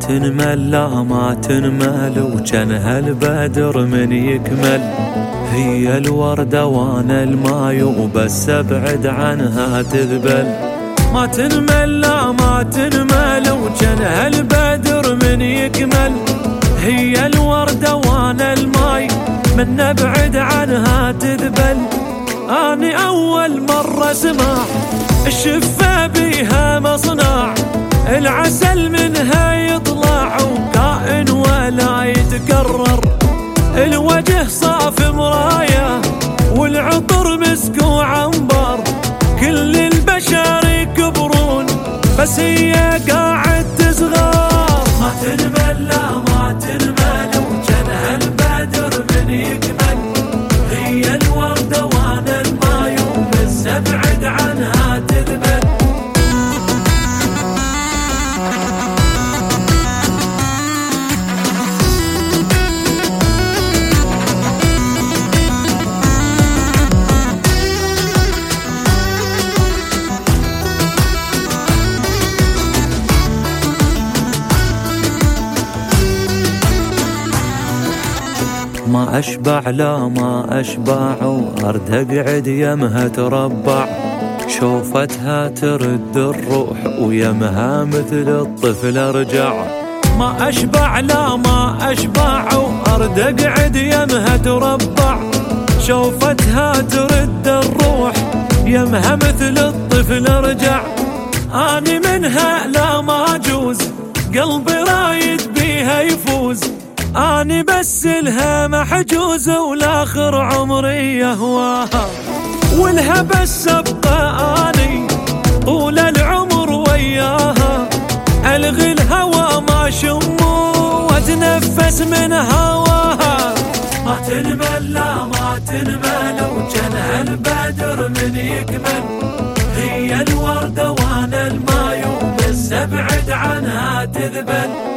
تنمل لا ما تنمل، وجن هالبدر من يكمل. هي الوردة وانا الماي، وبس ابعد عنها تذبل. ما تنمل لا ما تنمل، وجن هالبدر من يكمل. هي الوردة وانا الماي، من نبعد عنها تذبل. اني اول مرة اسمع الشفة بيها مصنع، العسل منها يطلع وكائن ولا يتكرر. الوجه صاف مراية والعطر مسك وعنبر، كل البشر يكبرون بس هي قاعد تصغر. ما تنمل لا ما تنمل، وجنها البدر من يكمل. هي الوردة وانا الماي، وبس ابعد عنها تذبل. ما أشبع لا ما أشبع، وأرد أقعد يمها تربع. شوفتها ترد الروح ويمها مثل الطفل أرجع. ما أشبع لا ما أشبع، وأرد أقعد يمها تربع. شوفتها ترد الروح يمها مثل الطفل أرجع. أني منها لا ما أجوز، قلبي رايد بيها يفوز. أني بس لها محجوز، والآخر عمري يهواها. ولها بس أبقى أني طول العمر وياها. ألغي الهوى ما شمه وأتنفس من هواها. ما تنمل لا ما تنمل، وجنها البدر من يكمل. هي الوردة وانا الماي، وبس ابعد عنها تذبل.